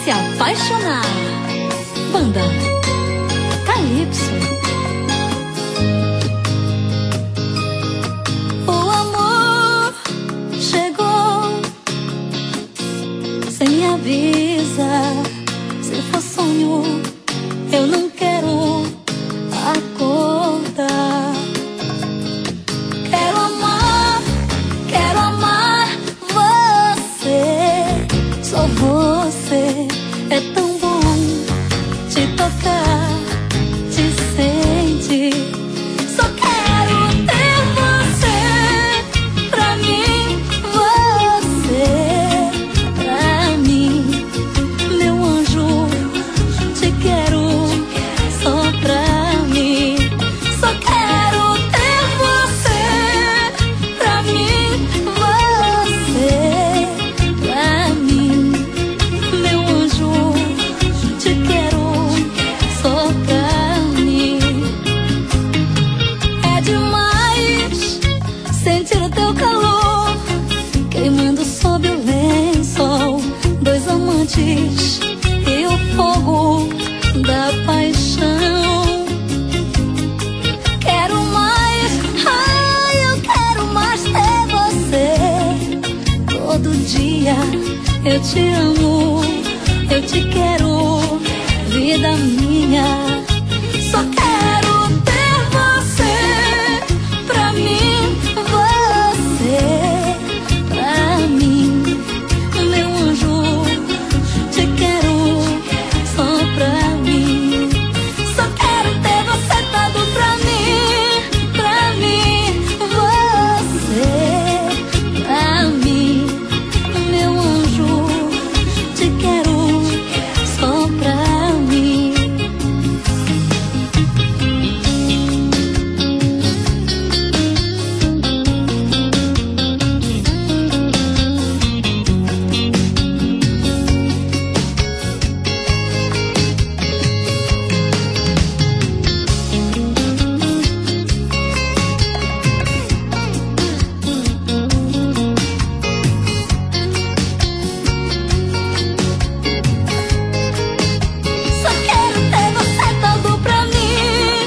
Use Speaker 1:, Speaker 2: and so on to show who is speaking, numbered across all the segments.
Speaker 1: se apaixonar. Banda Calypso.
Speaker 2: O amor chegou sem me avisar. Se for sonho, eu não quero acordar. Quero amar você. Só você. É tão bom te tocar, te sentir. Só quero ter você pra mim, você pra mim. Meu anjo, te quero só pra mim. Só quero ter você pra mim, você pra mim. Meu anjo, te quero só pra mim. É demais sentir o teu calor queimando sob o lençol. Dois amantes e o fogo da paixão. Quero mais, ai, eu quero mais ter você. Todo dia eu te amo, eu te quero, vida minha. Só quero ter você pra mim, você pra mim. Meu anjo, te quero só pra mim. Só quero ter você todo pra mim, você pra mim. Meu anjo, te quero só pra mim. Só quero ter você todo pra mim,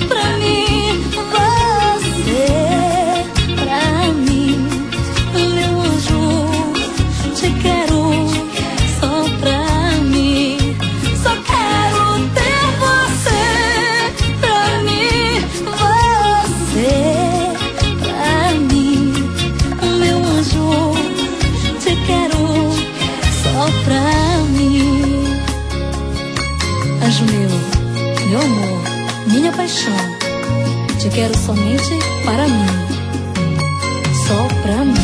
Speaker 2: você pra mim. Meu anjo, te quero só pra mim. Só quero ter você pra mim, você pra mim. Meu anjo, te quero só pra mim. Anjo meu amor, minha paixão, te quero somente para mim, só pra mim.